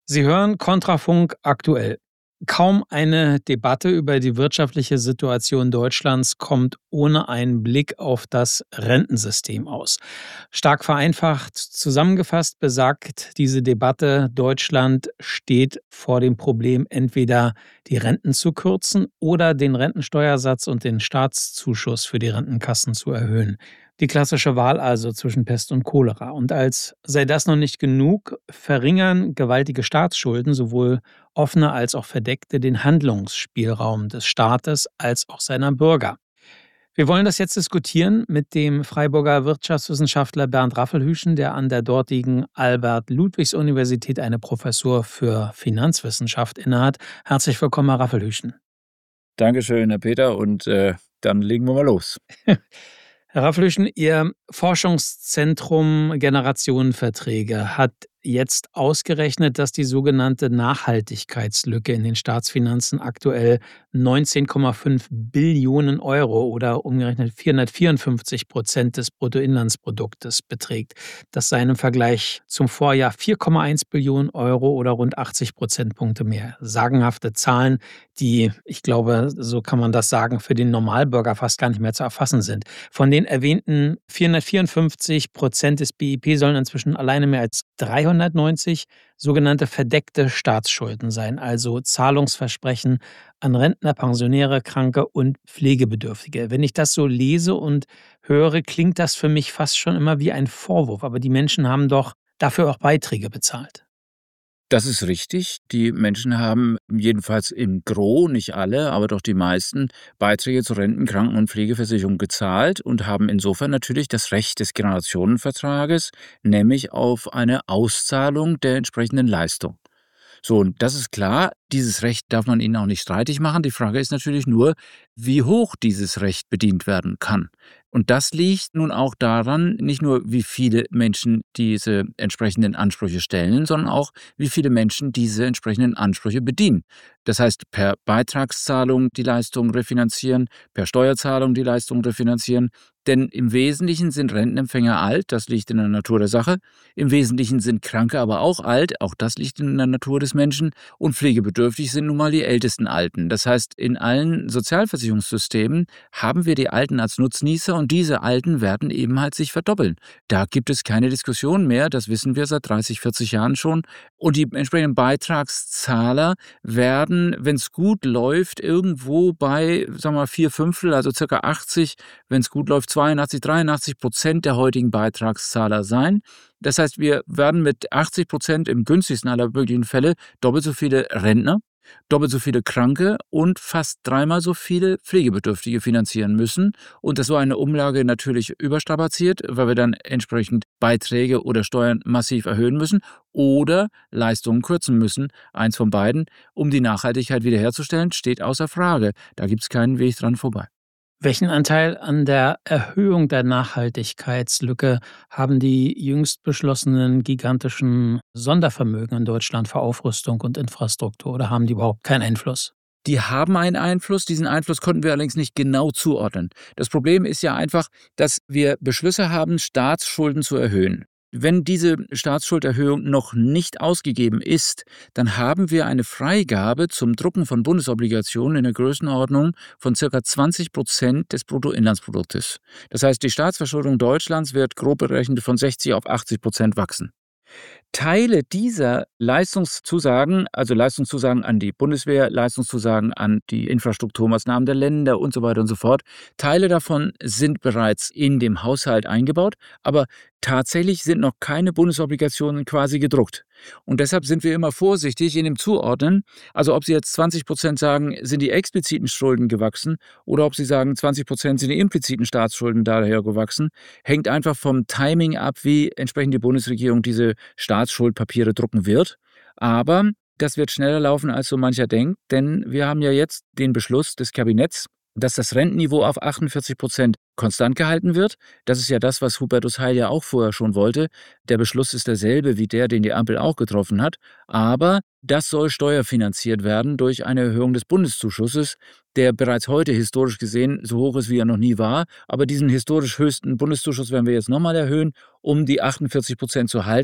Sie hören Kontrafunk aktuell. Kaum eine Debatte über die wirtschaftliche Situation Deutschlands kommt ohne einen Blick auf das Rentensystem aus. Stark vereinfacht zusammengefasst besagt diese Debatte, Deutschland steht vor dem Problem, entweder die Renten zu kürzen oder den Rentensteuersatz und den Staatszuschuss für die Rentenkassen zu erhöhen. Die klassische Wahl also zwischen Pest und Cholera. Und als sei das noch nicht genug, verringern gewaltige Staatsschulden, sowohl offene als auch verdeckte, den Handlungsspielraum des Staates als auch seiner Bürger. Wir wollen das jetzt diskutieren mit dem Freiburger Wirtschaftswissenschaftler Bernd Raffelhüschen, der an der dortigen Albert-Ludwigs-Universität eine Professur für Finanzwissenschaft innehat. Herzlich willkommen, Herr Raffelhüschen. Dankeschön, Herr Peter, und dann legen wir mal los. Herr Raffelhüschen, Ihr Forschungszentrum Generationenverträge hat jetzt ausgerechnet, dass die sogenannte Nachhaltigkeitslücke in den Staatsfinanzen aktuell 19,5 Billionen Euro oder umgerechnet 454% des Bruttoinlandsproduktes beträgt. Das sei im Vergleich zum Vorjahr 4,1 Billionen Euro oder rund 80 Prozentpunkte mehr. Sagenhafte Zahlen, die, ich glaube, so kann man das sagen, für den Normalbürger fast gar nicht mehr zu erfassen sind. Von den erwähnten 454% des BIP sollen inzwischen alleine mehr als 390 sogenannte verdeckte Staatsschulden sein, also Zahlungsversprechen an Rentner, Pensionäre, Kranke und Pflegebedürftige. Wenn ich das so lese und höre, klingt das für mich fast schon immer wie ein Vorwurf. Aber die Menschen haben doch dafür auch Beiträge bezahlt. Das ist richtig. Die Menschen haben jedenfalls im Gros, nicht alle, aber doch die meisten, Beiträge zur Renten-, Kranken- und Pflegeversicherung gezahlt und haben insofern natürlich das Recht des Generationenvertrages, nämlich auf eine Auszahlung der entsprechenden Leistung. So, und das ist klar, dieses Recht darf man ihnen auch nicht streitig machen. Die Frage ist natürlich nur, wie hoch dieses Recht bedient werden kann. Und das liegt nun auch daran, nicht nur, wie viele Menschen diese entsprechenden Ansprüche stellen, sondern auch, wie viele Menschen diese entsprechenden Ansprüche bedienen. Das heißt, per Beitragszahlung die Leistung refinanzieren, per Steuerzahlung die Leistung refinanzieren. Denn im Wesentlichen sind Rentenempfänger alt, das liegt in der Natur der Sache. Im Wesentlichen sind Kranke aber auch alt, auch das liegt in der Natur des Menschen. Und pflegebedürftig sind nun mal die ältesten Alten. Das heißt, in allen Sozialversicherungssystemen haben wir die Alten als Nutznießer und diese Alten werden eben halt sich verdoppeln. Da gibt es keine Diskussion mehr, das wissen wir seit 30, 40 Jahren schon. Und die entsprechenden Beitragszahler werden, wenn es gut läuft, irgendwo bei, sagen wir mal, 4/5, also ca. 80, wenn es gut läuft, 82, 83% der heutigen Beitragszahler sein. Das heißt, wir werden mit 80% im günstigsten aller möglichen Fälle doppelt so viele Rentner, doppelt so viele Kranke und fast dreimal so viele Pflegebedürftige finanzieren müssen. Und das war eine Umlage natürlich überstrapaziert, weil wir dann entsprechend Beiträge oder Steuern massiv erhöhen müssen oder Leistungen kürzen müssen. Eins von beiden. Um die Nachhaltigkeit wiederherzustellen, steht außer Frage. Da gibt es keinen Weg dran vorbei. Welchen Anteil an der Erhöhung der Nachhaltigkeitslücke haben die jüngst beschlossenen gigantischen Sondervermögen in Deutschland für Aufrüstung und Infrastruktur oder haben die überhaupt keinen Einfluss? Die haben einen Einfluss, diesen Einfluss konnten wir allerdings nicht genau zuordnen. Das Problem ist ja einfach, dass wir Beschlüsse haben, Staatsschulden zu erhöhen. Wenn diese Staatsschulderhöhung noch nicht ausgegeben ist, dann haben wir eine Freigabe zum Drucken von Bundesobligationen in der Größenordnung von ca. 20% des Bruttoinlandsproduktes. Das heißt, die Staatsverschuldung Deutschlands wird grob berechnet von 60 auf 80% wachsen. Teile dieser Leistungszusagen, also Leistungszusagen an die Bundeswehr, Leistungszusagen an die Infrastrukturmaßnahmen der Länder und so weiter und so fort, Teile davon sind bereits in dem Haushalt eingebaut, aber tatsächlich sind noch keine Bundesobligationen quasi gedruckt. Und deshalb sind wir immer vorsichtig in dem Zuordnen, also ob Sie jetzt 20% sagen, sind die expliziten Schulden gewachsen oder ob Sie sagen, 20% sind die impliziten Staatsschulden daher gewachsen, hängt einfach vom Timing ab, wie entsprechend die Bundesregierung diese Staatsschuldpapiere drucken wird. Aber das wird schneller laufen, als so mancher denkt, denn wir haben ja jetzt den Beschluss des Kabinetts, dass das Rentenniveau auf 48% konstant gehalten wird. Das ist ja das, was Hubertus Heil ja auch vorher schon wollte. Der Beschluss ist derselbe wie der, den die Ampel auch getroffen hat. Aber das soll steuerfinanziert werden durch eine Erhöhung des Bundeszuschusses, der bereits heute historisch gesehen so hoch ist, wie er noch nie war. Aber diesen historisch höchsten Bundeszuschuss werden wir jetzt nochmal erhöhen, um die 48% zu halten.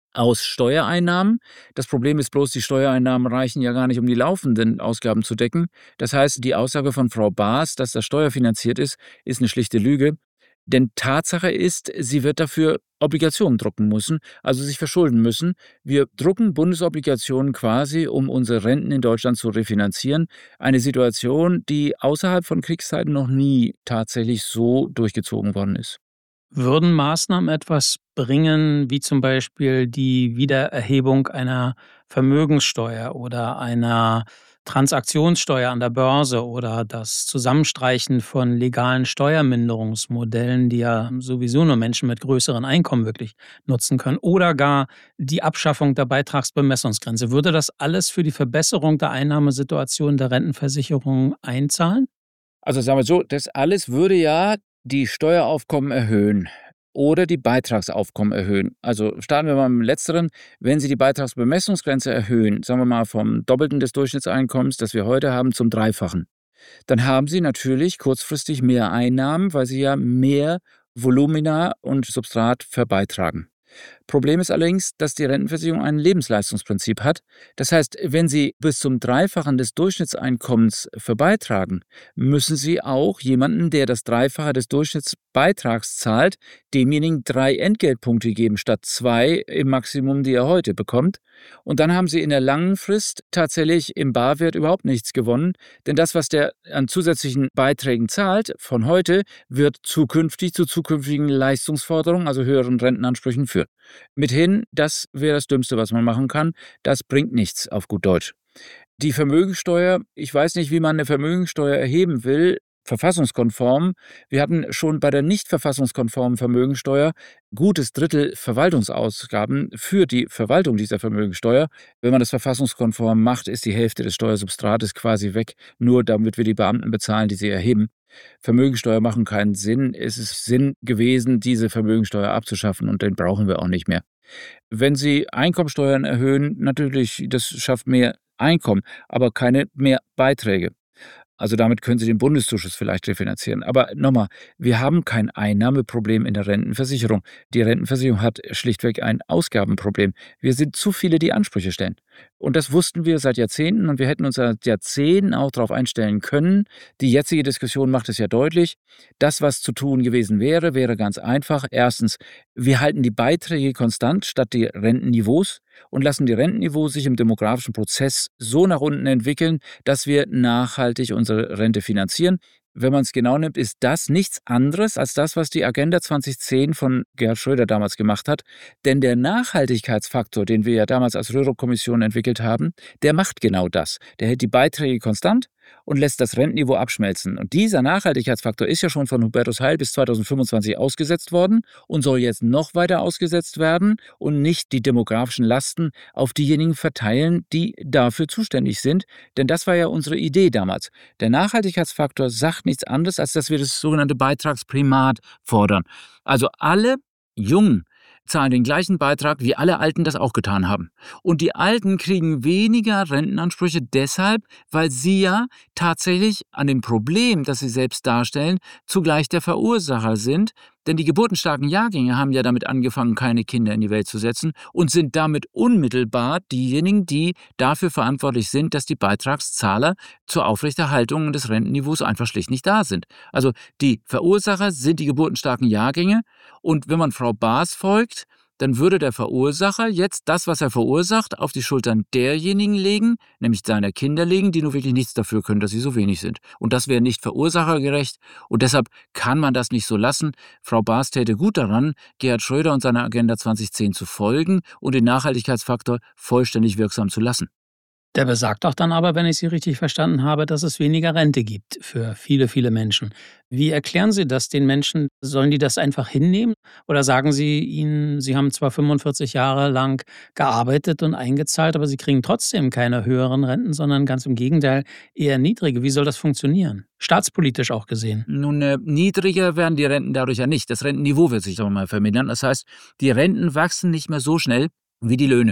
aus Steuereinnahmen. Das Problem ist bloß, die Steuereinnahmen reichen ja gar nicht, um die laufenden Ausgaben zu decken. Das heißt, die Aussage von Frau Baas, dass das steuerfinanziert ist eine schlichte Lüge. Denn Tatsache ist, sie wird dafür Obligationen drucken müssen, also sich verschulden müssen. Wir drucken Bundesobligationen quasi, um unsere Renten in Deutschland zu refinanzieren. Eine Situation, die außerhalb von Kriegszeiten noch nie tatsächlich so durchgezogen worden ist. Würden Maßnahmen etwas bringen, wie zum Beispiel die Wiedererhebung einer Vermögenssteuer oder einer Transaktionssteuer an der Börse oder das Zusammenstreichen von legalen Steuerminderungsmodellen, die ja sowieso nur Menschen mit größeren Einkommen wirklich nutzen können, oder gar die Abschaffung der Beitragsbemessungsgrenze? Würde das alles für die Verbesserung der Einnahmesituation der Rentenversicherung einzahlen? Also sagen wir so, das alles würde ja die Steueraufkommen erhöhen oder die Beitragsaufkommen erhöhen. Also starten wir mal mit dem Letzteren. Wenn Sie die Beitragsbemessungsgrenze erhöhen, sagen wir mal vom Doppelten des Durchschnittseinkommens, das wir heute haben, zum Dreifachen, dann haben Sie natürlich kurzfristig mehr Einnahmen, weil Sie ja mehr Volumina und Substrat verbeitragen. Problem ist allerdings, dass die Rentenversicherung ein Lebensleistungsprinzip hat. Das heißt, wenn Sie bis zum Dreifachen des Durchschnittseinkommens verbeitragen, müssen Sie auch jemanden, der das Dreifache des Durchschnittsbeitrags zahlt, demjenigen 3 Entgeltpunkte geben statt 2 im Maximum, die er heute bekommt. Und dann haben Sie in der langen Frist tatsächlich im Barwert überhaupt nichts gewonnen, denn das, was der an zusätzlichen Beiträgen zahlt von heute, wird zukünftig zu zukünftigen Leistungsforderungen, also höheren Rentenansprüchen führen. Mithin, das wäre das Dümmste, was man machen kann. Das bringt nichts auf gut Deutsch. Die Vermögensteuer, ich weiß nicht, wie man eine Vermögensteuer erheben will, verfassungskonform. Wir hatten schon bei der nicht verfassungskonformen Vermögensteuer gutes Drittel Verwaltungsausgaben für die Verwaltung dieser Vermögensteuer. Wenn man das verfassungskonform macht, ist die Hälfte des Steuersubstrates quasi weg, nur damit wir die Beamten bezahlen, die sie erheben. Vermögensteuer machen keinen Sinn. Es ist Sinn gewesen, diese Vermögensteuer abzuschaffen und den brauchen wir auch nicht mehr. Wenn Sie Einkommensteuern erhöhen, natürlich, das schafft mehr Einkommen, aber keine mehr Beiträge. Also damit können Sie den Bundeszuschuss vielleicht refinanzieren. Aber nochmal, wir haben kein Einnahmeproblem in der Rentenversicherung. Die Rentenversicherung hat schlichtweg ein Ausgabenproblem. Wir sind zu viele, die Ansprüche stellen. Und das wussten wir seit Jahrzehnten und wir hätten uns seit Jahrzehnten auch darauf einstellen können. Die jetzige Diskussion macht es ja deutlich. Das, was zu tun gewesen wäre, wäre ganz einfach. Erstens, wir halten die Beiträge konstant statt die Rentenniveaus und lassen die Rentenniveaus sich im demografischen Prozess so nach unten entwickeln, dass wir nachhaltig unsere Rente finanzieren. Wenn man es genau nimmt, ist das nichts anderes als das, was die Agenda 2010 von Gerhard Schröder damals gemacht hat. Denn der Nachhaltigkeitsfaktor, den wir ja damals als Röhrig-Kommission entwickelt haben, der macht genau das. Der hält die Beiträge konstant und lässt das Rentenniveau abschmelzen. Und dieser Nachhaltigkeitsfaktor ist ja schon von Hubertus Heil bis 2025 ausgesetzt worden und soll jetzt noch weiter ausgesetzt werden und nicht die demografischen Lasten auf diejenigen verteilen, die dafür zuständig sind. Denn das war ja unsere Idee damals. Der Nachhaltigkeitsfaktor sagt nichts anderes, als dass wir das sogenannte Beitragsprimat fordern. Also alle Jungen zahlen den gleichen Beitrag, wie alle Alten das auch getan haben. Und die Alten kriegen weniger Rentenansprüche deshalb, weil sie ja tatsächlich an dem Problem, das sie selbst darstellen, zugleich der Verursacher sind. Denn die geburtenstarken Jahrgänge haben ja damit angefangen, keine Kinder in die Welt zu setzen und sind damit unmittelbar diejenigen, die dafür verantwortlich sind, dass die Beitragszahler zur Aufrechterhaltung des Rentenniveaus einfach schlicht nicht da sind. Also die Verursacher sind die geburtenstarken Jahrgänge und wenn man Frau Baas folgt, dann würde der Verursacher jetzt das, was er verursacht, auf die Schultern derjenigen legen, nämlich seiner Kinder legen, die nur wirklich nichts dafür können, dass sie so wenig sind. Und das wäre nicht verursachergerecht und deshalb kann man das nicht so lassen. Frau Baas täte gut daran, Gerhard Schröder und seiner Agenda 2010 zu folgen und den Nachhaltigkeitsfaktor vollständig wirksam zu lassen. Der besagt doch dann aber, wenn ich Sie richtig verstanden habe, dass es weniger Rente gibt für viele, viele Menschen. Wie erklären Sie das den Menschen? Sollen die das einfach hinnehmen? Oder sagen Sie ihnen, Sie haben zwar 45 Jahre lang gearbeitet und eingezahlt, aber Sie kriegen trotzdem keine höheren Renten, sondern ganz im Gegenteil eher niedrige. Wie soll das funktionieren? Staatspolitisch auch gesehen. Nun, niedriger werden die Renten dadurch ja nicht. Das Rentenniveau wird sich doch mal vermindern. Das heißt, die Renten wachsen nicht mehr so schnell wie die Löhne.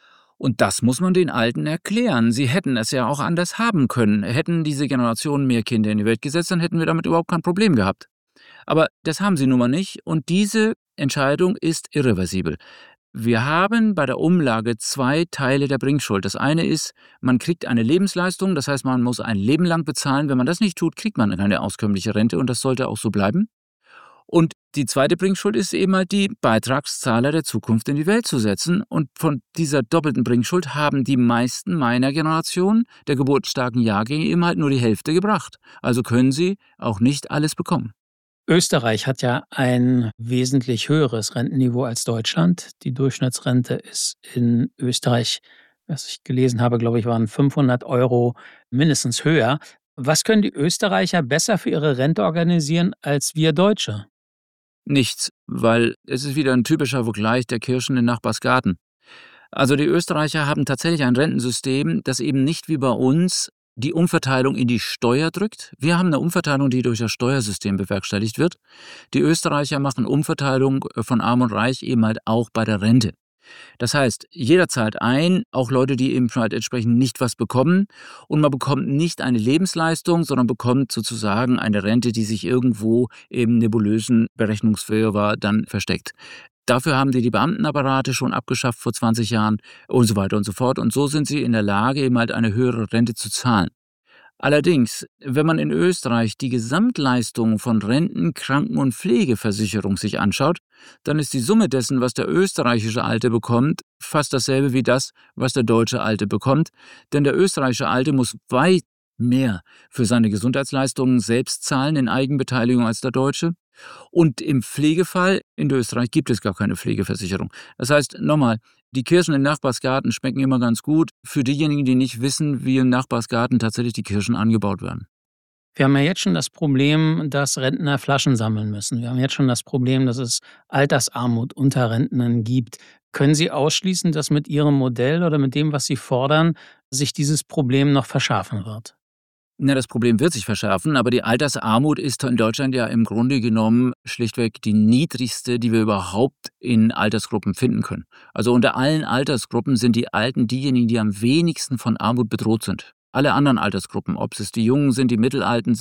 Und das muss man den Alten erklären. Sie hätten es ja auch anders haben können. Hätten diese Generationen mehr Kinder in die Welt gesetzt, dann hätten wir damit überhaupt kein Problem gehabt. Aber das haben sie nun mal nicht und diese Entscheidung ist irreversibel. Wir haben bei der Umlage 2 Teile der Bringschuld. Das eine ist, man kriegt eine Lebensleistung, das heißt, man muss ein Leben lang bezahlen. Wenn man das nicht tut, kriegt man keine auskömmliche Rente und das sollte auch so bleiben. Und die zweite Bringschuld ist eben halt die Beitragszahler der Zukunft in die Welt zu setzen. Und von dieser doppelten Bringschuld haben die meisten meiner Generation, der geburtsstarken Jahrgänge, eben halt nur die Hälfte gebracht. Also können sie auch nicht alles bekommen. Österreich hat ja ein wesentlich höheres Rentenniveau als Deutschland. Die Durchschnittsrente ist in Österreich, was ich gelesen habe, glaube ich, waren 500 € mindestens höher. Was können die Österreicher besser für ihre Rente organisieren als wir Deutsche? Nichts, weil es ist wieder ein typischer Vergleich der Kirschen im Nachbarsgarten. Also die Österreicher haben tatsächlich ein Rentensystem, das eben nicht wie bei uns die Umverteilung in die Steuer drückt. Wir haben eine Umverteilung, die durch das Steuersystem bewerkstelligt wird. Die Österreicher machen Umverteilung von Arm und Reich eben halt auch bei der Rente. Das heißt, jeder zahlt ein, auch Leute, die eben halt entsprechend nicht was bekommen. Und man bekommt nicht eine Lebensleistung, sondern bekommt sozusagen eine Rente, die sich irgendwo im nebulösen Berechnungswirrwarr dann versteckt. Dafür haben die Beamtenapparate schon abgeschafft vor 20 Jahren und so weiter und so fort. Und so sind sie in der Lage, eben halt eine höhere Rente zu zahlen. Allerdings, wenn man in Österreich die Gesamtleistung von Renten-, Kranken- und Pflegeversicherung sich anschaut, dann ist die Summe dessen, was der österreichische Alte bekommt, fast dasselbe wie das, was der deutsche Alte bekommt. Denn der österreichische Alte muss weit mehr für seine Gesundheitsleistungen selbst zahlen in Eigenbeteiligung als der Deutsche. Und im Pflegefall in Österreich gibt es gar keine Pflegeversicherung. Das heißt, nochmal, die Kirschen im Nachbarsgarten schmecken immer ganz gut für diejenigen, die nicht wissen, wie im Nachbarsgarten tatsächlich die Kirschen angebaut werden. Wir haben ja jetzt schon das Problem, dass Rentner Flaschen sammeln müssen. Wir haben jetzt schon das Problem, dass es Altersarmut unter Rentnern gibt. Können Sie ausschließen, dass mit Ihrem Modell oder mit dem, was Sie fordern, sich dieses Problem noch verschärfen wird? Na, das Problem wird sich verschärfen, aber die Altersarmut ist in Deutschland ja im Grunde genommen schlichtweg die niedrigste, die wir überhaupt in Altersgruppen finden können. Also unter allen Altersgruppen sind die Alten diejenigen, die am wenigsten von Armut bedroht sind. Alle anderen Altersgruppen, ob es die Jungen sind, die Mittelalten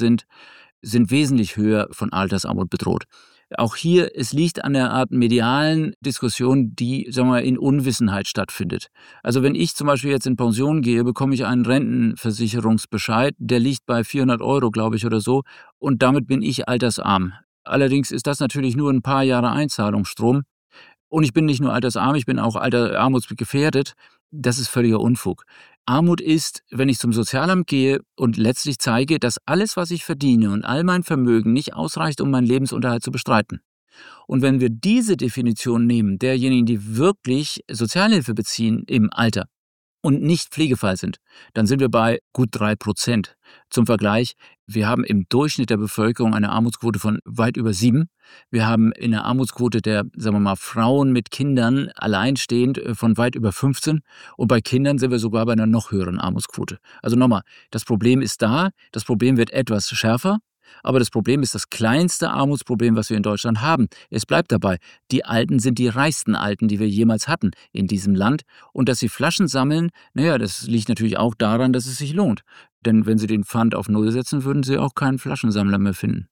sind wesentlich höher von Altersarmut bedroht. Auch hier, es liegt an der Art medialen Diskussion, die, sagen wir mal, in Unwissenheit stattfindet. Also wenn ich zum Beispiel jetzt in Pension gehe, bekomme ich einen Rentenversicherungsbescheid, der liegt bei 400 €, glaube ich, oder so, und damit bin ich altersarm. Allerdings ist das natürlich nur ein paar Jahre Einzahlungsstrom. Und ich bin nicht nur altersarm, ich bin auch armutsgefährdet. Das ist völliger Unfug. Armut ist, wenn ich zum Sozialamt gehe und letztlich zeige, dass alles, was ich verdiene und all mein Vermögen nicht ausreicht, um meinen Lebensunterhalt zu bestreiten. Und wenn wir diese Definition nehmen, derjenigen, die wirklich Sozialhilfe beziehen im Alter und nicht Pflegefall sind, dann sind wir bei gut 3%. Zum Vergleich, wir haben im Durchschnitt der Bevölkerung eine Armutsquote von weit über 7. Wir haben in der Armutsquote der, sagen wir mal, Frauen mit Kindern alleinstehend von weit über 15. Und bei Kindern sind wir sogar bei einer noch höheren Armutsquote. Also nochmal, das Problem ist da, das Problem wird etwas schärfer. Aber das Problem ist das kleinste Armutsproblem, was wir in Deutschland haben. Es bleibt dabei, die Alten sind die reichsten Alten, die wir jemals hatten in diesem Land. Und dass sie Flaschen sammeln, naja, das liegt natürlich auch daran, dass es sich lohnt. Denn wenn sie den Pfand auf Null setzen, würden sie auch keinen Flaschensammler mehr finden.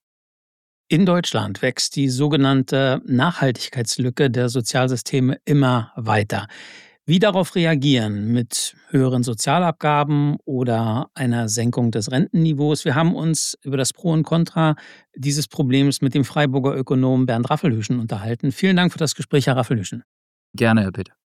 In Deutschland wächst die sogenannte Nachhaltigkeitslücke der Sozialsysteme immer weiter. Wie darauf reagieren mit höheren Sozialabgaben oder einer Senkung des Rentenniveaus? Wir haben uns über das Pro und Contra dieses Problems mit dem Freiburger Ökonom Bernd Raffelhüschen unterhalten. Vielen Dank für das Gespräch, Herr Raffelhüschen. Gerne, Herr Pitt.